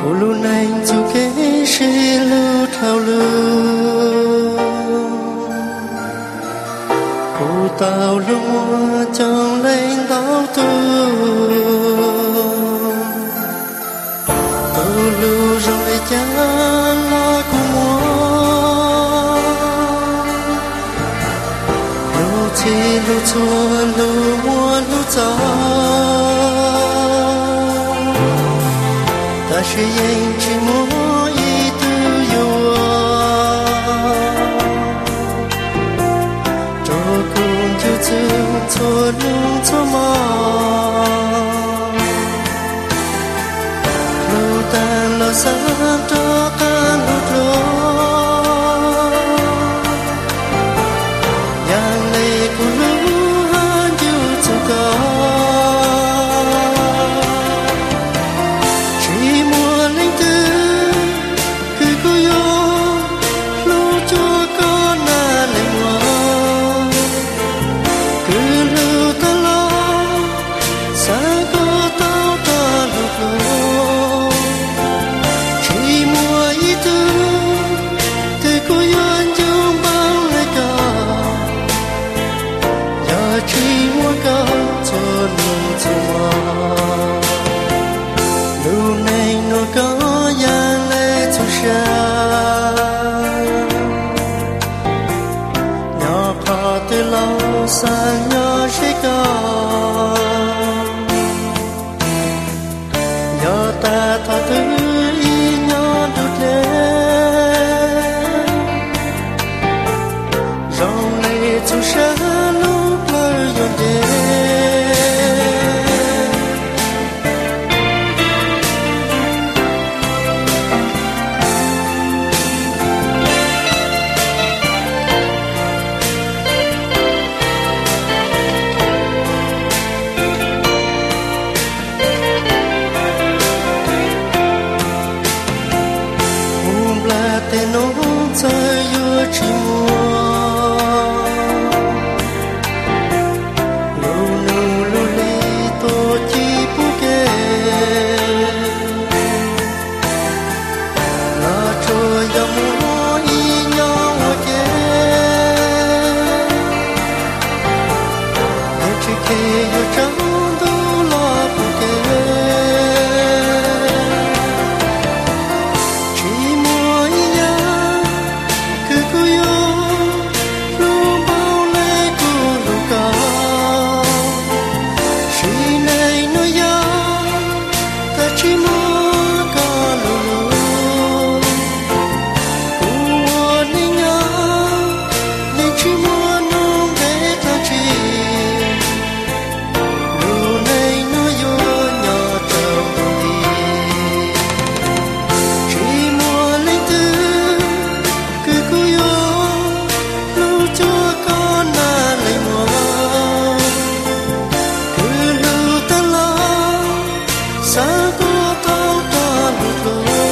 lu này dù kế sẽ lưu thao lưu cô tao lưu mua trong lên tao tu lưu rồi chán lo cô mua lưu chi lưu chua lưu mua lưu gió ta sẽ dành chỉ mỗi ý tư yêu cho cùng yêu thương cho luôn cho mơ lưu tan lo sáng cho căn hút lúa yang lệ của lúa hơn yêu cho con sang nhớ chỉ có nhớ ta thọ thứ ý nhớ đứt lên rong lệ chung sẽ lúc lời dồn đến tên nó chơi vừa chỉ mua lâu lâu lâu lì tô chi bù kê là trôi ra mua ý nhau kê để chỉ kê yêu trắng đủ lo bù kê Hãy subscribe